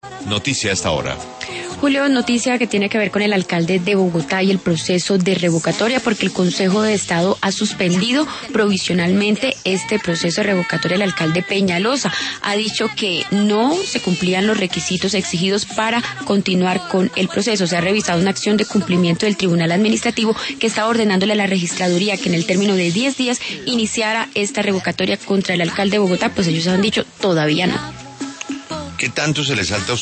Noticia a esta hora. Julio, noticia que tiene que ver con el alcalde de Bogotá y el proceso de revocatoria, porque el Consejo de Estado ha suspendido provisionalmente este proceso de revocatoria del alcalde Peñalosa. Ha dicho que no se cumplían los requisitos exigidos para continuar con el proceso. Se ha revisado una acción de cumplimiento del Tribunal Administrativo que está ordenándole a la registraduría que en el término de 10 días iniciara esta revocatoria contra el alcalde de Bogotá. Pues ellos han dicho todavía no. ¿Qué tanto se le salta a usted